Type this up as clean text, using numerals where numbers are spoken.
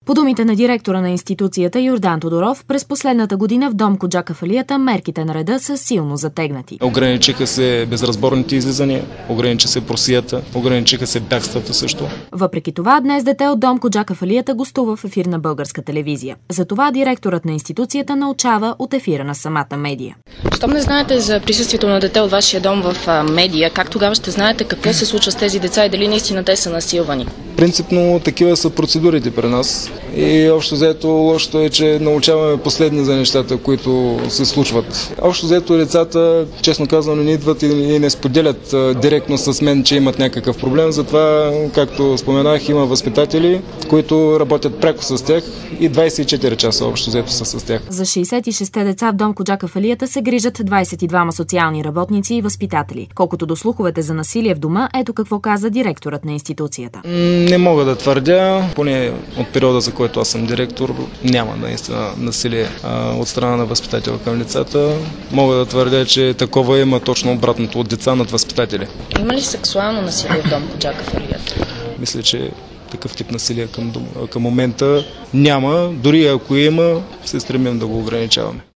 По думите на директора на институцията Йордан Тодоров, през последната година в дом Коджакафалията мерките на реда са силно затегнати. Ограничиха се безразборните излизания, ограничи се просията, ограничиха се бягствата също. Въпреки това, днес дете от дом Коджакафалията гостува в ефир на Българска телевизия. Затова директорът на институцията научава от ефира на самата медия. Щом не знаете за присъствието на дете от вашия дом в медия, как тогава ще знаете какво се случва с тези деца и дали наистина те са насилвани? Принципно такива са процедурите при нас и общо взето лошото е, че научаваме последни за нещата, които се случват. Общо взето децата, честно казано, не идват и не споделят директно с мен, че имат някакъв проблем. Затова, както споменах, има възпитатели, които работят пряко с тях и 24 часа общо взето са с тях. За 66 деца в дом Коджакафалията се грижат 22 социални работници и възпитатели. Колкото до слуховете за насилие в дома, ето какво каза директорът на институцията. Не мога да твърдя, поне от периода, за който аз съм директор, няма наистина насилие от страна на възпитател към децата. Мога да твърдя, че такова има точно обратното от деца над възпитатели. Има ли сексуално насилие в дом Коджакафалията? Мисля, че такъв тип насилие към момента няма. Дори ако има, се стремим да го ограничаваме.